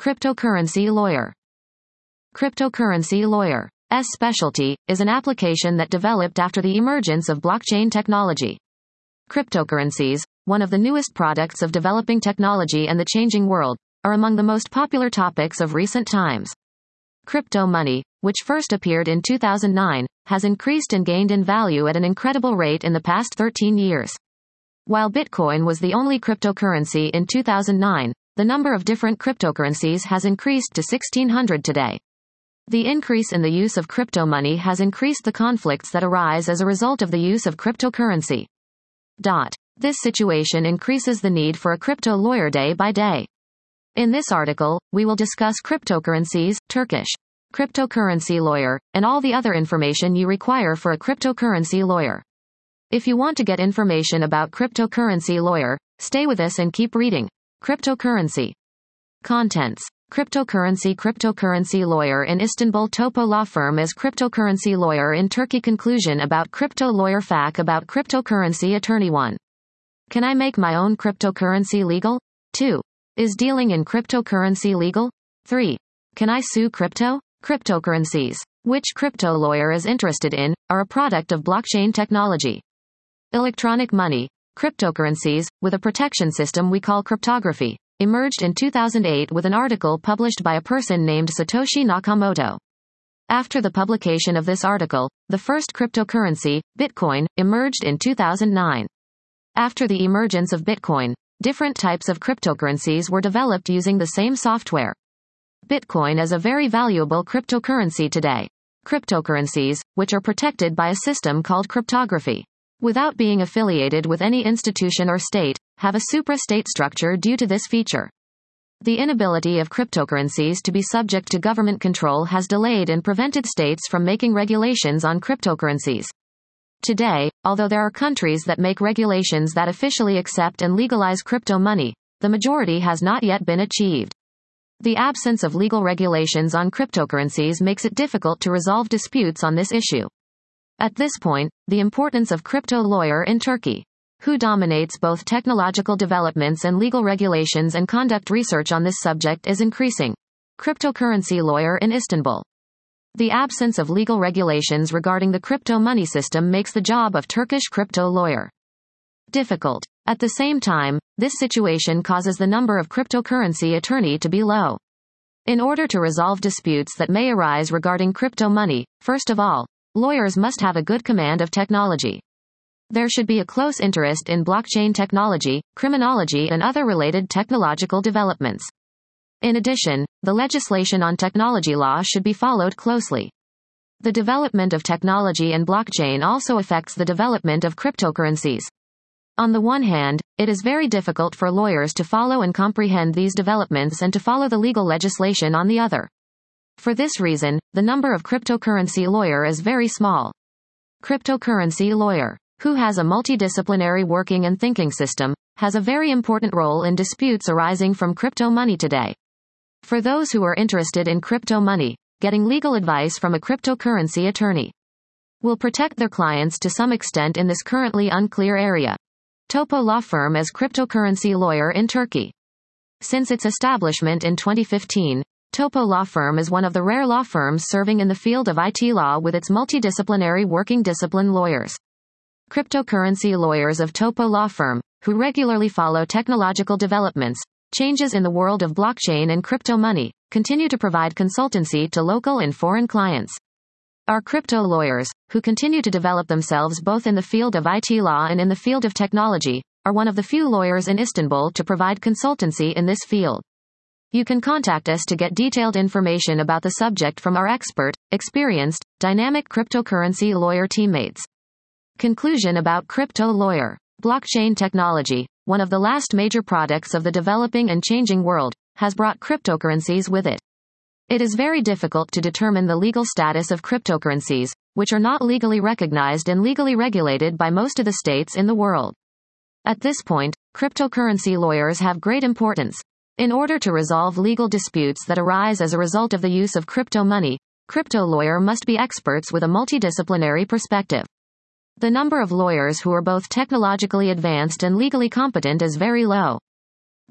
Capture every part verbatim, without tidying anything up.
Cryptocurrency lawyer. Cryptocurrency lawyer's specialty is an application that developed after the emergence of blockchain technology. Cryptocurrencies, one of the newest products of developing technology and the changing world, are among the most popular topics of recent times. Crypto money, which first appeared in two thousand nine, has increased and gained in value at an incredible rate in the past thirteen years. While Bitcoin was the only cryptocurrency in two thousand nine, the number of different cryptocurrencies has increased to sixteen hundred today. The increase in the use of crypto money has increased the conflicts that arise as a result of the use of cryptocurrency. Dot. This situation increases the need for a crypto lawyer day by day. In this article, we will discuss cryptocurrencies, Turkish cryptocurrency lawyer, and all the other information you require for a cryptocurrency lawyer. If you want to get information about cryptocurrency lawyer, stay with us and keep reading. Cryptocurrency. Contents. Cryptocurrency Cryptocurrency lawyer in Istanbul. Topo law firm as cryptocurrency lawyer in Turkey. Conclusion about crypto lawyer. Fact about cryptocurrency attorney. one. Can I make my own cryptocurrency legal? two. Is dealing in cryptocurrency legal? three. Can I sue crypto? Cryptocurrencies, which crypto lawyer is interested in, are a product of blockchain technology. Electronic money. Cryptocurrencies, with a protection system we call cryptography, emerged in two thousand eight with an article published by a person named Satoshi Nakamoto. After the publication of this article, the first cryptocurrency, Bitcoin, emerged in two thousand nine. After the emergence of Bitcoin, different types of cryptocurrencies were developed using the same software. Bitcoin is a very valuable cryptocurrency today. Cryptocurrencies, which are protected by a system called cryptography, without being affiliated with any institution or state, have a supra-state structure due to this feature. The inability of cryptocurrencies to be subject to government control has delayed and prevented states from making regulations on cryptocurrencies. Today, although there are countries that make regulations that officially accept and legalize crypto money, the majority has not yet been achieved. The absence of legal regulations on cryptocurrencies makes it difficult to resolve disputes on this issue. At this point, the importance of crypto lawyer in Turkey, who dominates both technological developments and legal regulations and conduct research on this subject, is increasing. Cryptocurrency lawyer in Istanbul. The absence of legal regulations regarding the crypto money system makes the job of Turkish crypto lawyer difficult. At the same time, this situation causes the number of cryptocurrency attorney to be low. In order to resolve disputes that may arise regarding crypto money, first of all, lawyers must have a good command of technology. There should be a close interest in blockchain technology, criminology, and other related technological developments. In addition, the legislation on technology law should be followed closely. The development of technology and blockchain also affects the development of cryptocurrencies. On the one hand, it is very difficult for lawyers to follow and comprehend these developments and to follow the legal legislation on the other. For this reason, the number of cryptocurrency lawyer is very small. Cryptocurrency lawyer, who has a multidisciplinary working and thinking system, has a very important role in disputes arising from crypto money today. For those who are interested in crypto money, getting legal advice from a cryptocurrency attorney will protect their clients to some extent in this currently unclear area. Topo law firm as cryptocurrency lawyer in Turkey. Since its establishment in twenty fifteen, Topo law firm is one of the rare law firms serving in the field of I T law with its multidisciplinary working discipline lawyers. Cryptocurrency lawyers of Topo law firm, who regularly follow technological developments, changes in the world of blockchain and crypto money, continue to provide consultancy to local and foreign clients. Our crypto lawyers, who continue to develop themselves both in the field of I T law and in the field of technology, are one of the few lawyers in Istanbul to provide consultancy in this field. You can contact us to get detailed information about the subject from our expert, experienced, dynamic cryptocurrency lawyer teammates. Conclusion about crypto lawyer. Blockchain technology, one of the last major products of the developing and changing world, has brought cryptocurrencies with it. It is very difficult to determine the legal status of cryptocurrencies, which are not legally recognized and legally regulated by most of the states in the world. At this point, cryptocurrency lawyers have great importance. In order to resolve legal disputes that arise as a result of the use of crypto money, crypto lawyer must be experts with a multidisciplinary perspective. The number of lawyers who are both technologically advanced and legally competent is very low.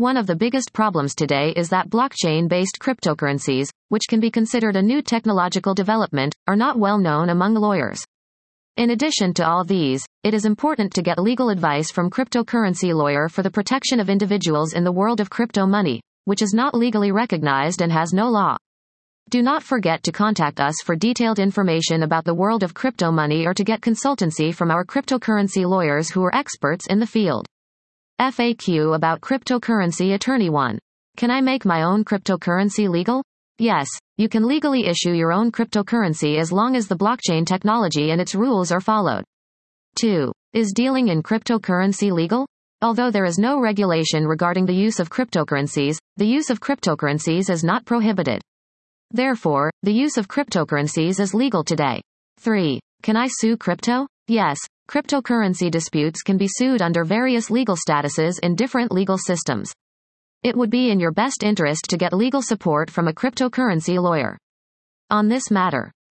One of the biggest problems today is that blockchain-based cryptocurrencies, which can be considered a new technological development, are not well known among lawyers. In addition to all these, it is important to get legal advice from cryptocurrency lawyer for the protection of individuals in the world of crypto money, which is not legally recognized and has no law. Do not forget to contact us for detailed information about the world of crypto money or to get consultancy from our cryptocurrency lawyers who are experts in the field. F A Q about cryptocurrency attorney one. Can I make my own cryptocurrency legal? Yes, you can legally issue your own cryptocurrency as long as the blockchain technology and its rules are followed. two. Is dealing in cryptocurrency legal? Although there is no regulation regarding the use of cryptocurrencies, the use of cryptocurrencies is not prohibited. Therefore, the use of cryptocurrencies is legal today. three. Can I sue crypto? Yes, cryptocurrency disputes can be sued under various legal statuses in different legal systems. It would be in your best interest to get legal support from a cryptocurrency lawyer on this matter.